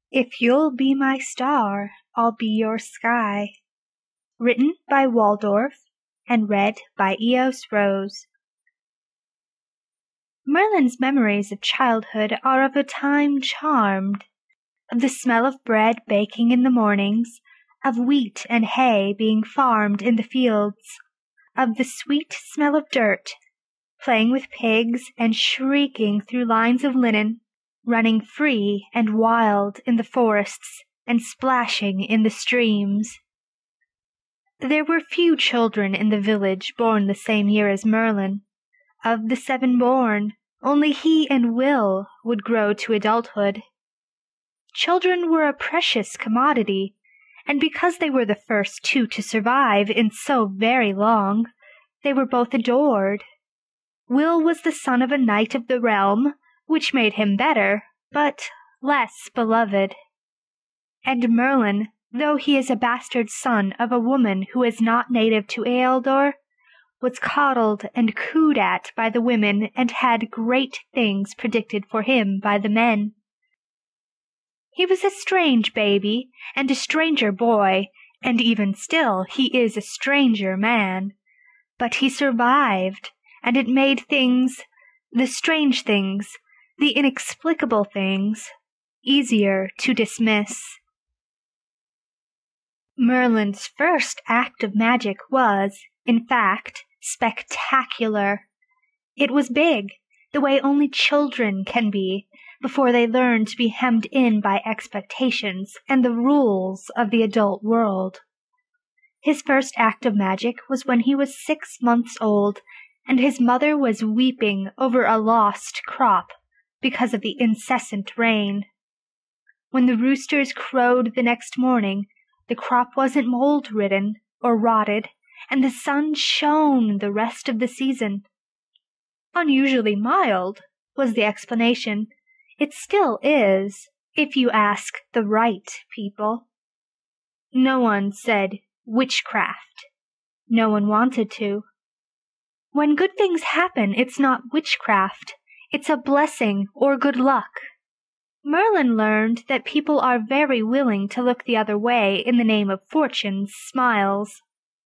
If you'll be my star, I'll be your sky. Written by Waldorf and read by Eos Rose. Merlin's memories of childhood are of a time charmed, of the smell of bread baking in the mornings, of wheat and hay being farmed in the fields, of the sweet smell of dirt, playing with pigs and shrieking through lines of linen, running free and wild in the forests and splashing in the streams. There were few children in the village born the same year as Merlin. Of the 7 born, only he and Will would grow to adulthood. Children were a precious commodity, and because they were the first 2 to survive in so very long, they were both adored. Will was the son of a knight of the realm, which made him better, but less beloved. And Merlin, though he is a bastard son of a woman who is not native to Ealdor, was coddled and cooed at by the women and had great things predicted for him by the men. He was a strange baby and a stranger boy, and even still he is a stranger man. But he survived, and it made things, the strange things, the inexplicable things, easier to dismiss. Merlin's first act of magic was, in fact, spectacular. It was big, the way only children can be, before they learn to be hemmed in by expectations and the rules of the adult world. His first act of magic was when he was 6 months old, and his mother was weeping over a lost crop because of the incessant rain. When the roosters crowed the next morning, the crop wasn't mold-ridden or rotted, and the sun shone the rest of the season. Unusually mild was the explanation. It still is, if you ask the right people. No one said witchcraft. No one wanted to. When good things happen, it's not witchcraft. It's a blessing or good luck. Merlin learned that people are very willing to look the other way in the name of fortune's smiles.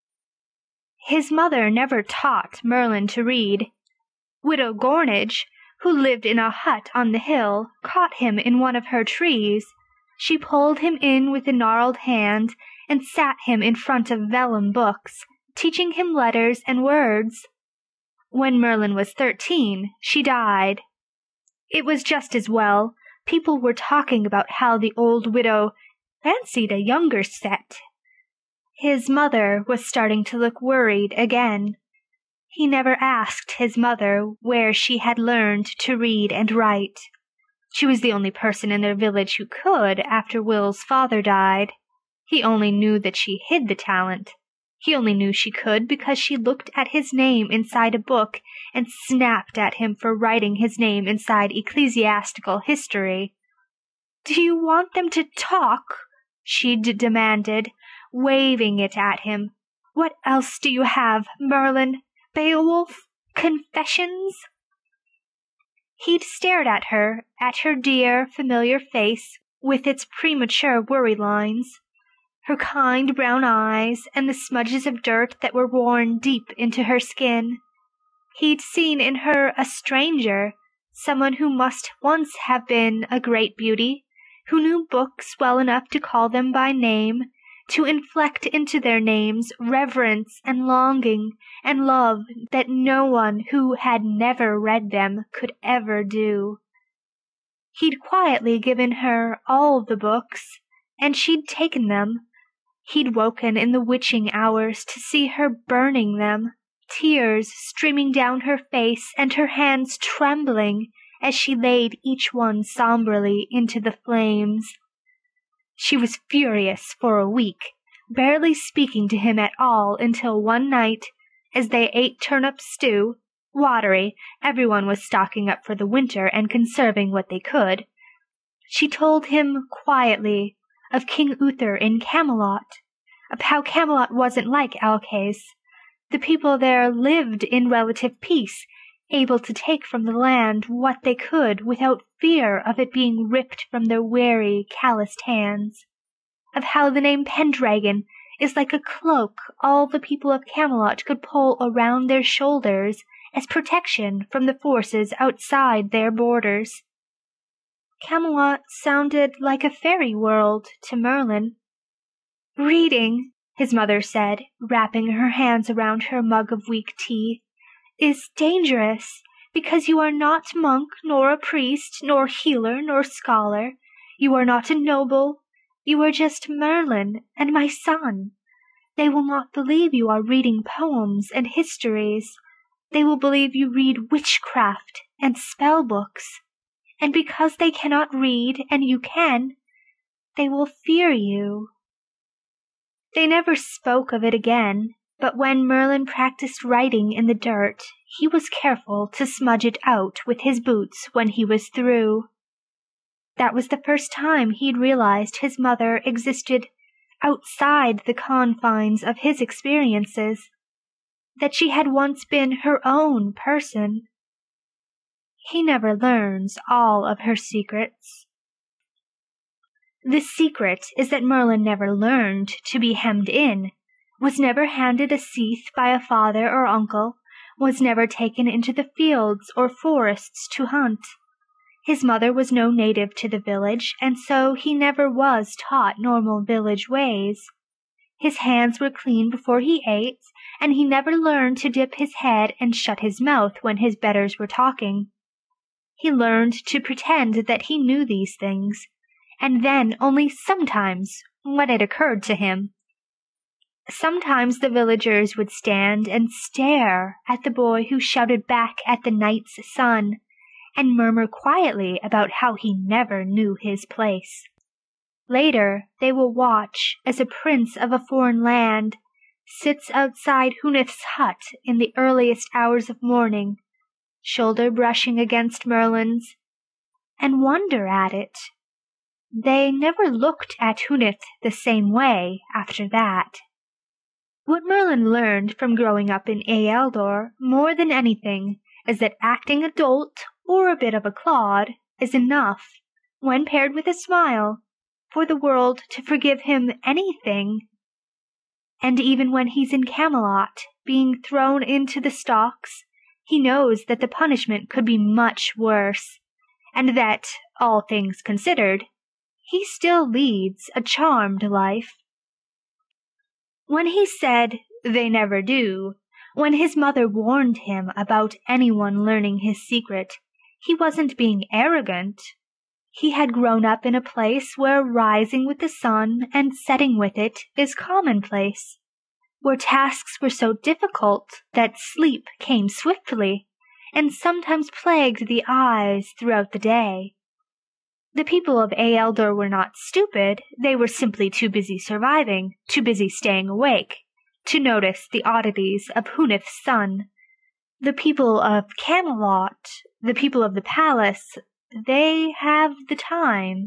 His mother never taught Merlin to read. Widow Gornage, who lived in a hut on the hill, caught him in one of her trees. She pulled him in with a gnarled hand and sat him in front of vellum books, teaching him letters and words. When Merlin was 13, she died. It was just as well. People were talking about how the old widow fancied a younger set. His mother was starting to look worried again. He never asked his mother where she had learned to read and write. She was the only person in their village who could after Will's father died. He only knew that she hid the talent. He only knew she could because she looked at his name inside a book and snapped at him for writing his name inside ecclesiastical history. "Do you want them to talk?" she demanded, waving it at him. "What else do you have, Merlin? Beowulf? Confessions?" He'd stared at her dear, familiar face with its premature worry lines, her kind brown eyes, and the smudges of dirt that were worn deep into her skin. He'd seen in her a stranger, someone who must once have been a great beauty, who knew books well enough to call them by name, to inflect into their names reverence and longing and love that no one who had never read them could ever do. He'd quietly given her all the books, and she'd taken them. He'd woken in the witching hours to see her burning them, tears streaming down her face and her hands trembling as she laid each one somberly into the flames. She was furious for a week, barely speaking to him at all until one night, as they ate turnip stew, watery, everyone was stocking up for the winter and conserving what they could, she told him quietly of King Uther in Camelot, of how Camelot wasn't like Alcais. The people there lived in relative peace, able to take from the land what they could without fear of it being ripped from their weary, calloused hands, of how the name Pendragon is like a cloak all the people of Camelot could pull around their shoulders as protection from the forces outside their borders. Camelot sounded like a fairy world to Merlin. "Reading," his mother said, wrapping her hands around her mug of weak tea, "is dangerous, because you are not monk, nor a priest, nor healer, nor scholar. You are not a noble. You are just Merlin and my son. They will not believe you are reading poems and histories. They will believe you read witchcraft and spell books. And because they cannot read and you can, they will fear you." They never spoke of it again, but when Merlin practiced writing in the dirt, he was careful to smudge it out with his boots when he was through. That was the first time he'd realized his mother existed outside the confines of his experiences, that she had once been her own person. He never learns all of her secrets. The secret is that Merlin never learned to be hemmed in, was never handed a seath by a father or uncle, was never taken into the fields or forests to hunt. His mother was no native to the village, and so he never was taught normal village ways. His hands were clean before he ate, and he never learned to dip his head and shut his mouth when his betters were talking. He learned to pretend that he knew these things, and then only sometimes when it occurred to him. Sometimes the villagers would stand and stare at the boy who shouted back at the night's sun, and murmur quietly about how he never knew his place. Later they will watch as a prince of a foreign land sits outside Huneth's hut in the earliest hours of morning, shoulder brushing against Merlin's, and wonder at it. They never looked at Huneth the same way after that. What Merlin learned from growing up in Ealdor more than anything is that acting a dolt or a bit of a clod is enough, when paired with a smile, for the world to forgive him anything. And even when he's in Camelot, being thrown into the stocks, he knows that the punishment could be much worse, and that, all things considered, he still leads a charmed life. When he said, "They never do," when his mother warned him about anyone learning his secret, he wasn't being arrogant. He had grown up in a place where rising with the sun and setting with it is commonplace, where tasks were so difficult that sleep came swiftly and sometimes plagued the eyes throughout the day. The people of Ealdor were not stupid, they were simply too busy surviving, too busy staying awake, to notice the oddities of Huneth's son. The people of Camelot, the people of the palace, they have the time.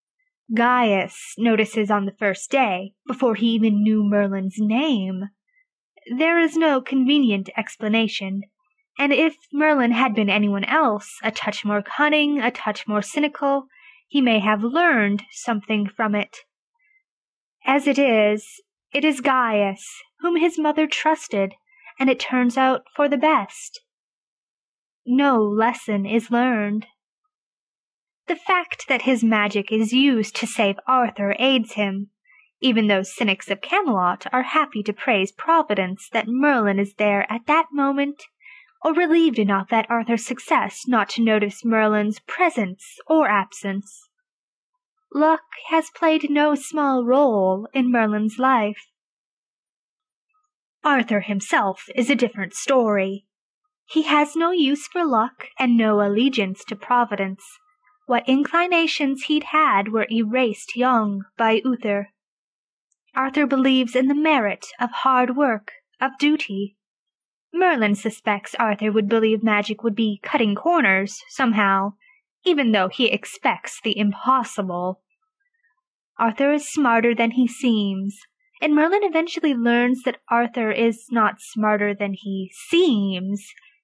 Gaius notices on the first day, before he even knew Merlin's name. There is no convenient explanation, and if Merlin had been anyone else, a touch more cunning, a touch more cynical, he may have learned something from it. As it is Gaius, whom his mother trusted, and it turns out for the best. No lesson is learned. The fact that his magic is used to save Arthur aids him. Even those cynics of Camelot are happy to praise Providence that Merlin is there at that moment, or relieved enough at Arthur's success not to notice Merlin's presence or absence. Luck has played no small role in Merlin's life. Arthur himself is a different story. He has no use for luck and no allegiance to Providence. What inclinations he'd had were erased young by Uther. Arthur believes in the merit of hard work, of duty. Merlin suspects Arthur would believe magic would be cutting corners, somehow, even though he expects the impossible. Arthur is smarter than he seems, and Merlin eventually learns that Arthur is not smarter than he seems.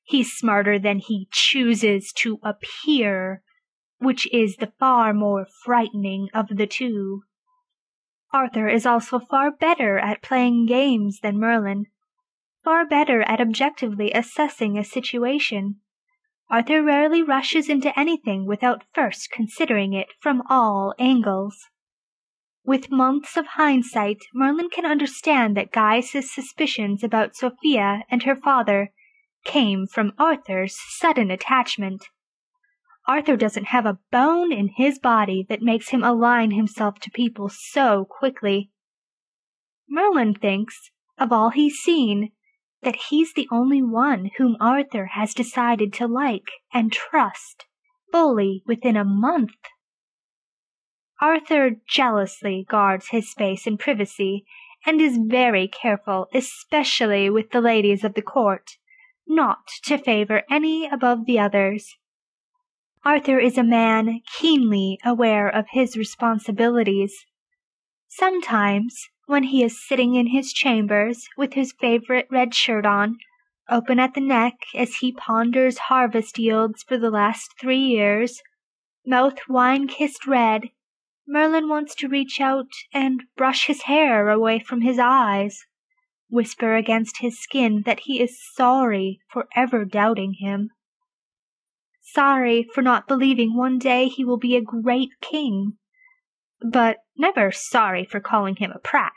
He's smarter than he chooses to appear, which is the far more frightening of the two. Arthur is also far better at playing games than Merlin, far better at objectively assessing a situation. Arthur rarely rushes into anything without first considering it from all angles. With months of hindsight, Merlin can understand that Gaius's suspicions about Sophia and her father came from Arthur's sudden attachment. Arthur doesn't have a bone in his body that makes him align himself to people so quickly. Merlin thinks, of all he's seen, that he's the only one whom Arthur has decided to like and trust fully within a month. Arthur jealously guards his space and privacy, and is very careful, especially with the ladies of the court, not to favor any above the others. Arthur is a man keenly aware of his responsibilities. Sometimes, when he is sitting in his chambers with his favorite red shirt on, open at the neck as he ponders harvest yields for the last 3 years, mouth wine-kissed red, Merlin wants to reach out and brush his hair away from his eyes, whisper against his skin that he is sorry for ever doubting him. Sorry for not believing one day he will be a great king, but never sorry for calling him a prat.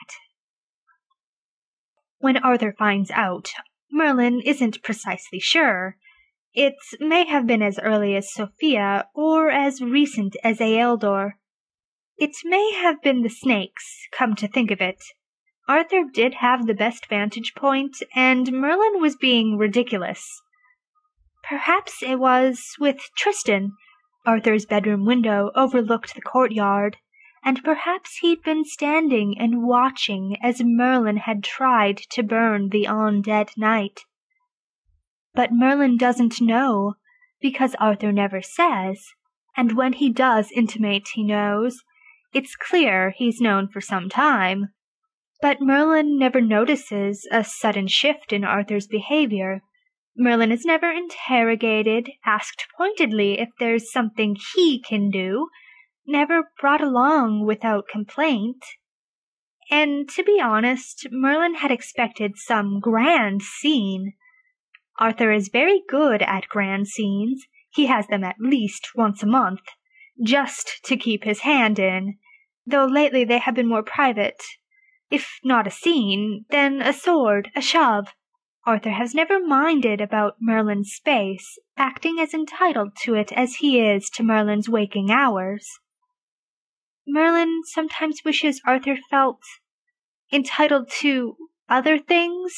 When Arthur finds out, Merlin isn't precisely sure. It may have been as early as Sophia, or as recent as Ealdor. It may have been the snakes, come to think of it. Arthur did have the best vantage point, and Merlin was being ridiculous. Perhaps it was with Tristan. Arthur's bedroom window overlooked the courtyard, and perhaps he'd been standing and watching as Merlin had tried to burn the undead knight. But Merlin doesn't know, because Arthur never says, and when he does intimate he knows, it's clear he's known for some time. But Merlin never notices a sudden shift in Arthur's behavior. Merlin is never interrogated, asked pointedly if there's something he can do, never brought along without complaint. And to be honest, Merlin had expected some grand scene. Arthur is very good at grand scenes. He has them at least once a month, just to keep his hand in, though lately they have been more private. If not a scene, then a sword, a shove. Arthur has never minded about Merlin's space, acting as entitled to it as he is to Merlin's waking hours. Merlin sometimes wishes Arthur felt entitled to other things.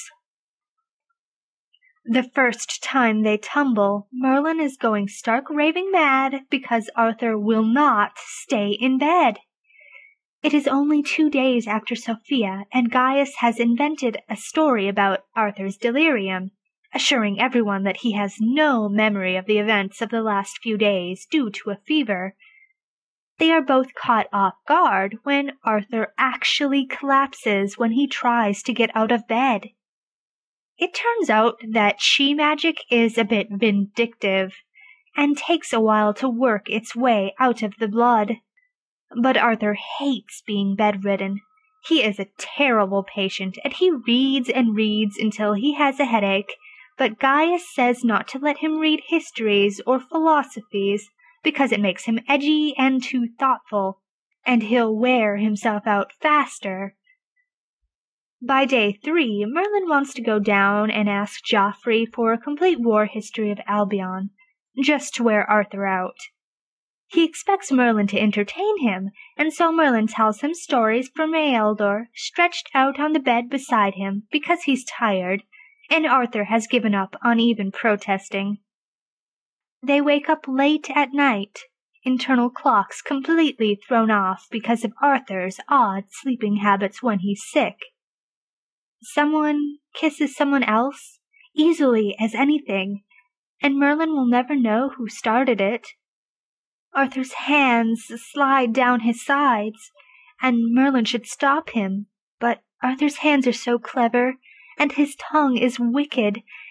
The first time they tumble, Merlin is going stark raving mad because Arthur will not stay in bed. It is only 2 days after Sophia, and Gaius has invented a story about Arthur's delirium, assuring everyone that he has no memory of the events of the last few days due to a fever. They are both caught off guard when Arthur actually collapses when he tries to get out of bed. It turns out that she-magic is a bit vindictive, and takes a while to work its way out of the blood. But Arthur hates being bedridden. He is a terrible patient, and he reads and reads until he has a headache, but Gaius says not to let him read histories or philosophies, because it makes him edgy and too thoughtful, and he'll wear himself out faster. By day 3, Merlin wants to go down and ask Joffrey for a complete war history of Albion, just to wear Arthur out. He expects Merlin to entertain him, and so Merlin tells him stories from Ealdor, stretched out on the bed beside him because he's tired, and Arthur has given up on even protesting. They wake up late at night, internal clocks completely thrown off because of Arthur's odd sleeping habits when he's sick. Someone kisses someone else, easily as anything, and Merlin will never know who started it. Arthur's hands slide down his sides, and Merlin should stop him, but Arthur's hands are so clever, and his tongue is wicked,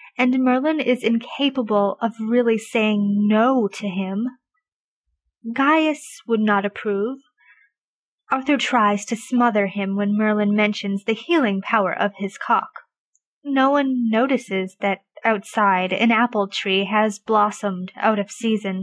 and Merlin is incapable of really saying no to him. Gaius would not approve. Arthur tries to smother him when Merlin mentions the healing power of his cock. No one notices that outside an apple tree has blossomed out of season.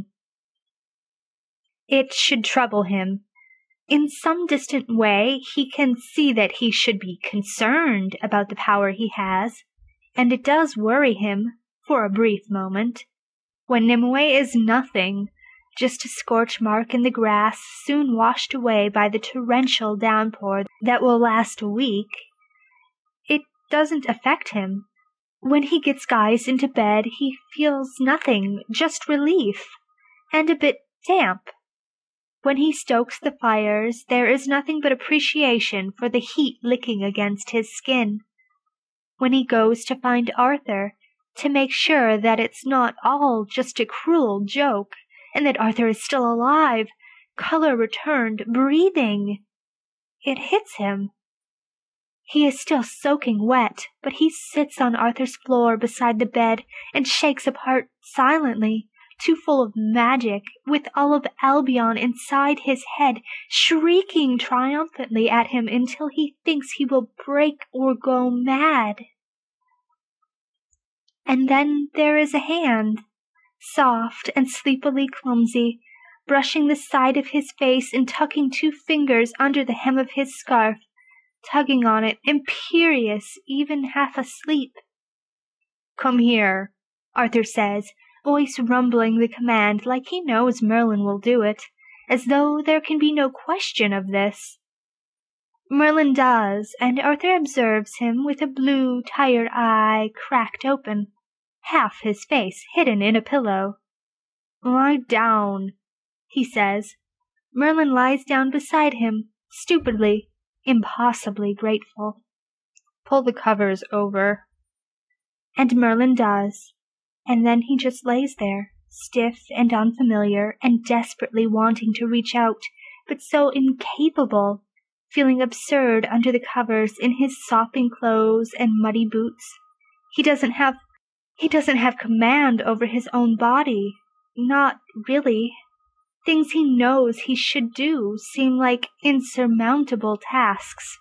It should trouble him. In some distant way, he can see that he should be concerned about the power he has, and it does worry him, for a brief moment. When Nimue is nothing, just a scorch mark in the grass soon washed away by the torrential downpour that will last a week, it doesn't affect him. When he gets Gaius into bed, he feels nothing, just relief, and a bit damp. When he stokes the fires, there is nothing but appreciation for the heat licking against his skin. When he goes to find Arthur, to make sure that it's not all just a cruel joke, and that Arthur is still alive, color returned, breathing, it hits him. He is still soaking wet, but he sits on Arthur's floor beside the bed and shakes apart silently, too full of magic, with all of Albion inside his head, shrieking triumphantly at him until he thinks he will break or go mad. And then there is a hand, soft and sleepily clumsy, brushing the side of his face and tucking 2 fingers under the hem of his scarf, tugging on it, imperious, even half asleep. "Come here," Arthur says, voice rumbling the command like he knows Merlin will do it, as though there can be no question of this. Merlin does, and Arthur observes him with a blue, tired eye cracked open, half his face hidden in a pillow. "Lie down," he says. Merlin lies down beside him, stupidly, impossibly grateful. "Pull the covers over." And Merlin does, and then he just lays there, stiff and unfamiliar, and desperately wanting to reach out, but so incapable, feeling absurd under the covers in his sopping clothes and muddy boots. He doesn't have command over his own body. Not really. Things he knows he should do seem like insurmountable tasks.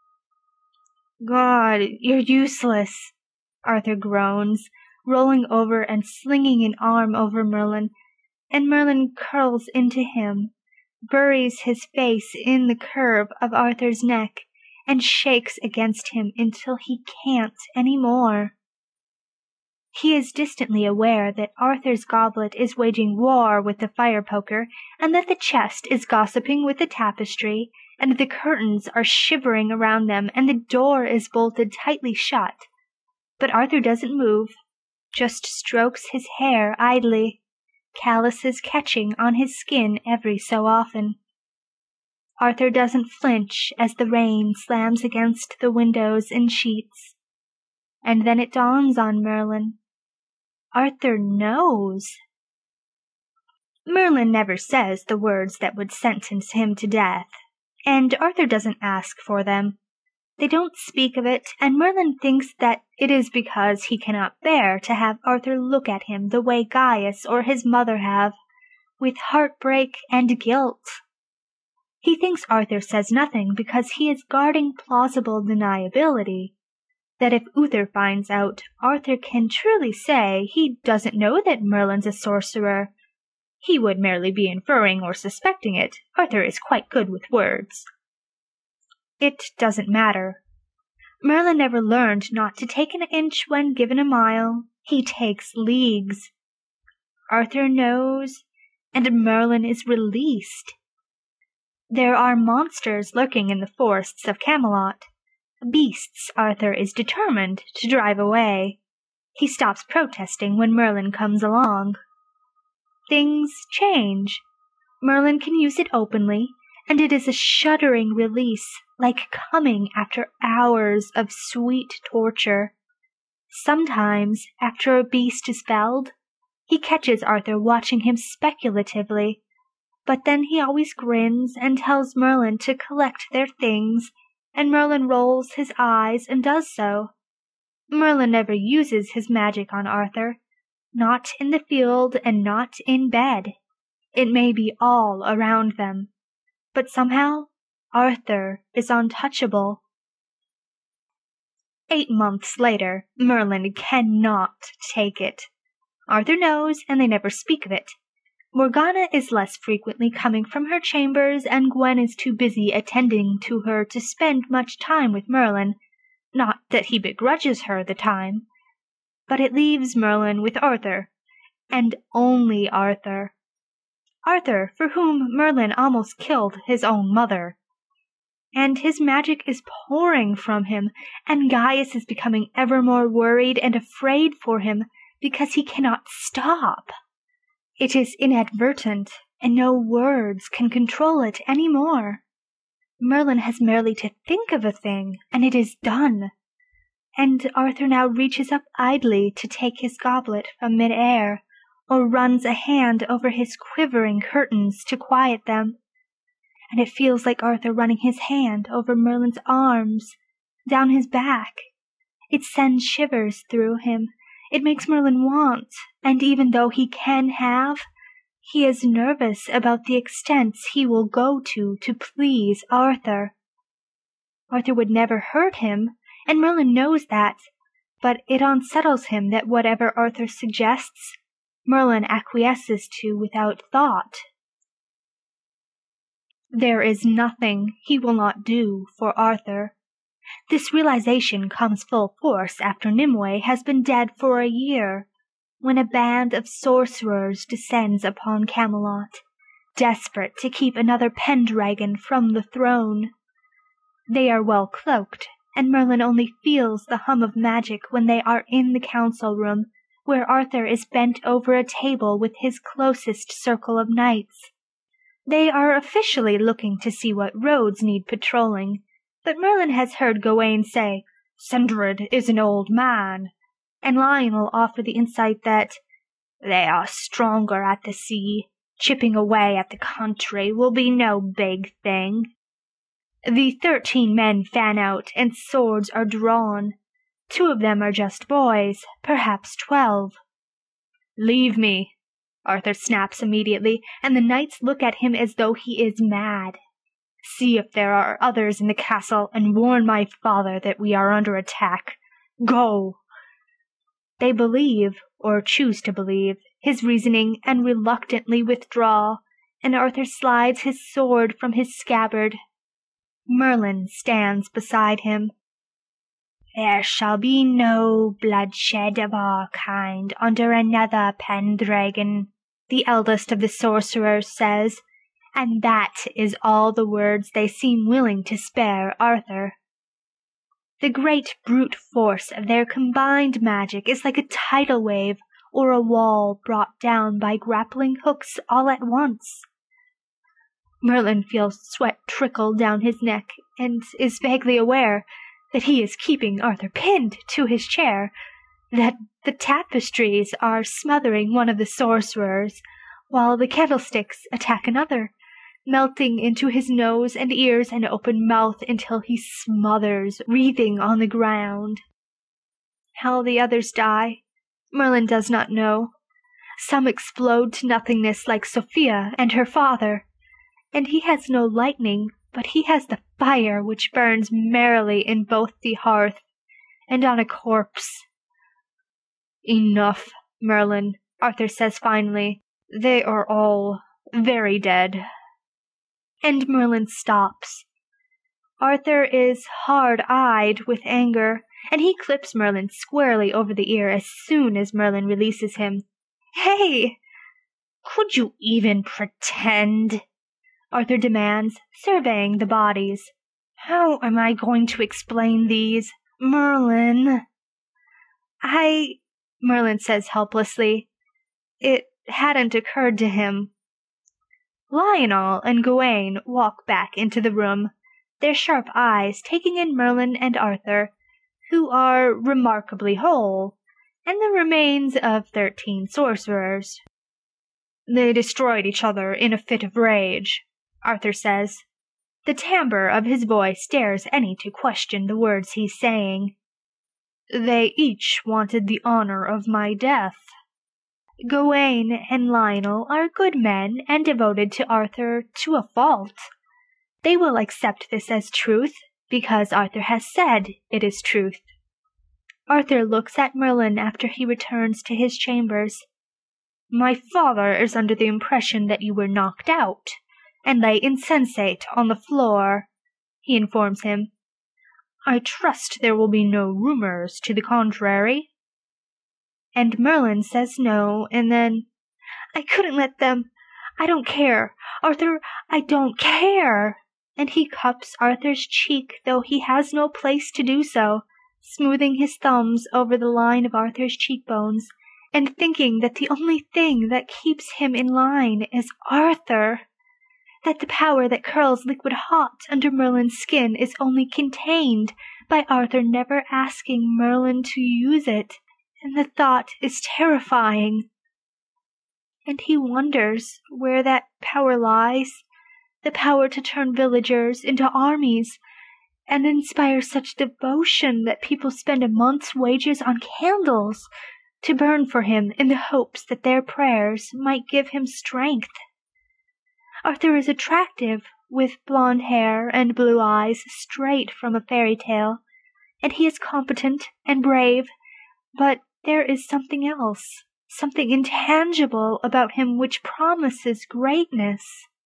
"God, you're useless," Arthur groans, rolling over and slinging an arm over Merlin, and Merlin curls into him, buries his face in the curve of Arthur's neck, and shakes against him until he can't any more. He is distantly aware that Arthur's goblet is waging war with the fire-poker, and that the chest is gossiping with the tapestry, and the curtains are shivering around them, and the door is bolted tightly shut. But Arthur doesn't move, just strokes his hair idly, calluses catching on his skin every so often. Arthur doesn't flinch as the rain slams against the windows in sheets. And then it dawns on Merlin. Arthur knows. Merlin never says the words that would sentence him to death, and Arthur doesn't ask for them. They don't speak of it, and Merlin thinks that it is because he cannot bear to have Arthur look at him the way Gaius or his mother have, with heartbreak and guilt. He thinks Arthur says nothing because he is guarding plausible deniability, that if Uther finds out, Arthur can truly say he doesn't know that Merlin's a sorcerer. He would merely be inferring or suspecting it. Arthur is quite good with words. It doesn't matter. Merlin never learned not to take an inch when given a mile. He takes leagues. Arthur knows, and Merlin is released. There are monsters lurking in the forests of Camelot. Beasts Arthur is determined to drive away. He stops protesting when Merlin comes along. Things change. Merlin can use it openly, and it is a shuddering release, like coming after hours of sweet torture. Sometimes, after a beast is felled, he catches Arthur watching him speculatively, but then he always grins and tells Merlin to collect their things, and Merlin rolls his eyes and does so. Merlin never uses his magic on Arthur, not in the field and not in bed. It may be all around them, but somehow Arthur is untouchable. 8 months later, Merlin cannot take it. Arthur knows, and they never speak of it. Morgana is less frequently coming from her chambers, and Gwen is too busy attending to her to spend much time with Merlin. Not that he begrudges her the time, but it leaves Merlin with Arthur, and only Arthur. Arthur, for whom Merlin almost killed his own mother. And his magic is pouring from him, and Gaius is becoming ever more worried and afraid for him because he cannot stop. It is inadvertent, and no words can control it any more. Merlin has merely to think of a thing, and it is done. And Arthur now reaches up idly to take his goblet from mid-air, or runs a hand over his quivering curtains to quiet them. And it feels like Arthur running his hand over Merlin's arms, down his back. It sends shivers through him. It makes Merlin want, and even though he can have, he is nervous about the extents he will go to please Arthur. Arthur would never hurt him, and Merlin knows that, but it unsettles him that whatever Arthur suggests, Merlin acquiesces to without thought. There is nothing he will not do for Arthur. This realization comes full force after Nimue has been dead for a year, when a band of sorcerers descends upon Camelot, desperate to keep another Pendragon from the throne. They are well cloaked, and Merlin only feels the hum of magic when they are in the council room, where Arthur is bent over a table with his closest circle of knights. They are officially looking to see what roads need patrolling, but Merlin has heard Gawain say, "Cendrid is an old man," and Lionel offer the insight that they are stronger at the sea. Chipping away at the country will be no big thing. The 13 men fan out, and swords are drawn. 2 of them are just boys, perhaps 12. "Leave me," Arthur snaps immediately, and the knights look at him as though he is mad. "See if there are others in the castle, and warn my father that we are under attack. Go!" They believe, or choose to believe, his reasoning and reluctantly withdraw, and Arthur slides his sword from his scabbard. Merlin stands beside him. "There shall be no bloodshed of our kind under another Pendragon," the eldest of the sorcerers says, and that is all the words they seem willing to spare Arthur. The great brute force of their combined magic is like a tidal wave or a wall brought down by grappling hooks all at once. Merlin feels sweat trickle down his neck and is vaguely aware that he is keeping Arthur pinned to his chair, that the tapestries are smothering one of the sorcerers, while the candlesticks attack another, melting into his nose and ears and open mouth until he smothers, wreathing on the ground. How the others die, Merlin does not know. Some explode to nothingness like Sophia and her father, and he has no lightning, but he has the fire which burns merrily in both the hearth and on a corpse. "Enough, Merlin," Arthur says finally. "They are all very dead." And Merlin stops. Arthur is hard-eyed with anger, and he clips Merlin squarely over the ear as soon as Merlin releases him. "Hey! Could you even pretend?" Arthur demands, surveying the bodies. "How am I going to explain these, Merlin?" Merlin says helplessly. It hadn't occurred to him. Lionel and Gawain walk back into the room, their sharp eyes taking in Merlin and Arthur, who are remarkably whole, and the remains of 13 sorcerers. "They destroyed each other in a fit of rage," Arthur says. The timbre of his voice dares any to question the words he's saying. They each wanted the honor of my death. Gawain and Lionel are good men and devoted to Arthur to a fault. They will accept this as truth, because Arthur has said it is truth. Arthur looks at Merlin after he returns to his chambers. My father is under the impression that you were knocked out, and lay insensate on the floor, he informs him. I trust there will be no rumors to the contrary. And Merlin says no, and then, I couldn't let them. I don't care. Arthur, I don't care. And he cups Arthur's cheek, though he has no place to do so, smoothing his thumbs over the line of Arthur's cheekbones, and thinking that the only thing that keeps him in line is Arthur, that the power that curls liquid hot under Merlin's skin is only contained by Arthur never asking Merlin to use it, and the thought is terrifying. And he wonders where that power lies, the power to turn villagers into armies, and inspire such devotion that people spend a month's wages on candles to burn for him in the hopes that their prayers might give him strength. Arthur is attractive, with blonde hair and blue eyes straight from a fairy tale, and he is competent and brave, but there is something else, something intangible about him which promises greatness.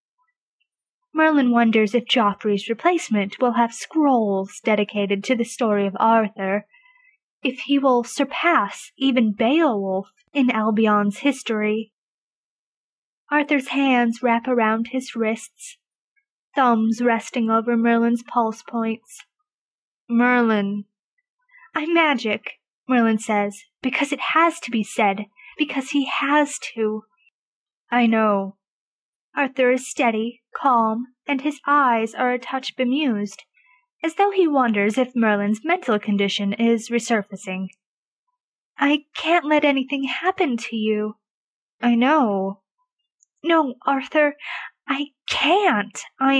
Merlin wonders if Joffrey's replacement will have scrolls dedicated to the story of Arthur, if he will surpass even Beowulf in Albion's history. Arthur's hands wrap around his wrists, thumbs resting over Merlin's pulse points. Merlin. I'm magic, Merlin says, because it has to be said, because he has to. I know. Arthur is steady, calm, and his eyes are a touch bemused, as though he wonders if Merlin's mental condition is resurfacing. I can't let anything happen to you. I know. No, Arthur, I can't.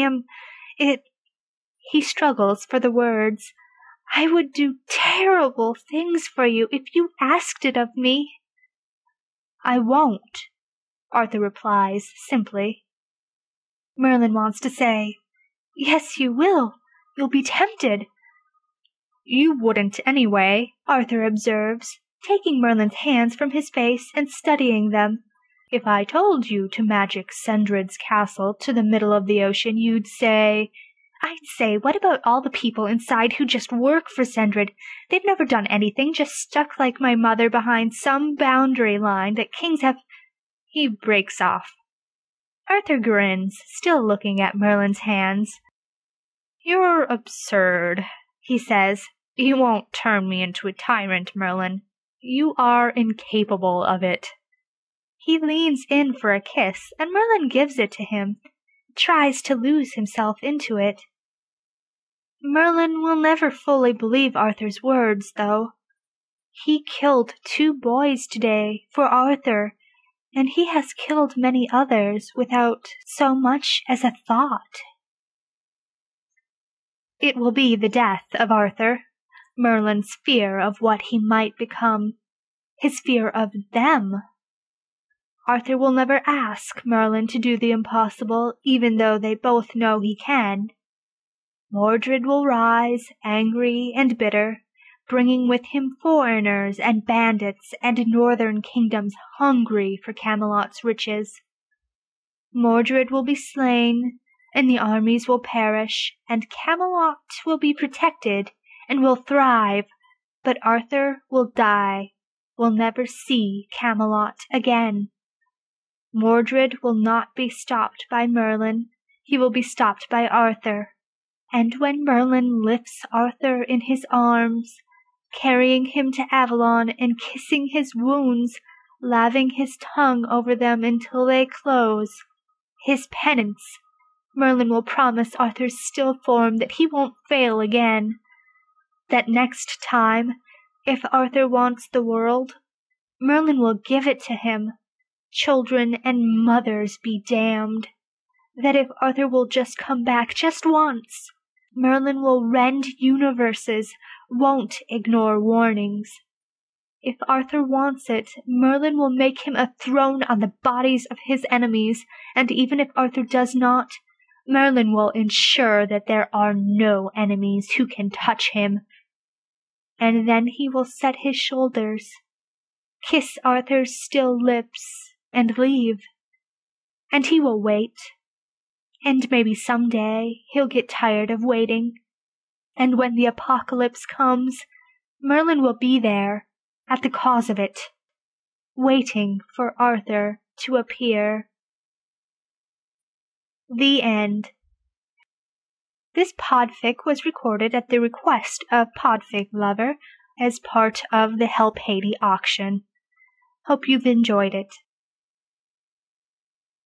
He struggles for the words. I would do terrible things for you if you asked it of me. I won't, Arthur replies simply. Merlin wants to say, Yes, you will. You'll be tempted. You wouldn't anyway, Arthur observes, taking Merlin's hands from his face and studying them. If I told you to magic Sendrid's castle to the middle of the ocean, you'd say... I'd say, what about all the people inside who just work for Sendrid? They've never done anything, just stuck like my mother behind some boundary line that kings have... He breaks off. Arthur grins, still looking at Merlin's hands. You're absurd, he says. You won't turn me into a tyrant, Merlin. You are incapable of it. He leans in for a kiss, and Merlin gives it to him, tries to lose himself into it. Merlin will never fully believe Arthur's words, though. He killed 2 boys today for Arthur, and he has killed many others without so much as a thought. It will be the death of Arthur, Merlin's fear of what he might become, his fear of them. Arthur will never ask Merlin to do the impossible, even though they both know he can. Mordred will rise, angry and bitter, bringing with him foreigners and bandits and northern kingdoms hungry for Camelot's riches. Mordred will be slain, and the armies will perish, and Camelot will be protected and will thrive, but Arthur will die, will never see Camelot again. Mordred will not be stopped by Merlin, he will be stopped by Arthur, and when Merlin lifts Arthur in his arms, carrying him to Avalon and kissing his wounds, laving his tongue over them until they close, his penance, Merlin will promise Arthur's still form that he won't fail again, that next time, if Arthur wants the world, Merlin will give it to him, children and mothers be damned, that if Arthur will just come back just once, Merlin will rend universes, won't ignore warnings. If Arthur wants it, Merlin will make him a throne on the bodies of his enemies, and even if Arthur does not, Merlin will ensure that there are no enemies who can touch him. And then he will set his shoulders, kiss Arthur's still lips, and leave. And he will wait. And maybe someday he'll get tired of waiting. And when the apocalypse comes, Merlin will be there, at the cause of it, waiting for Arthur to appear. The end. This podfic was recorded at the request of Podfic Lover as part of the Help Haiti auction. Hope you've enjoyed it.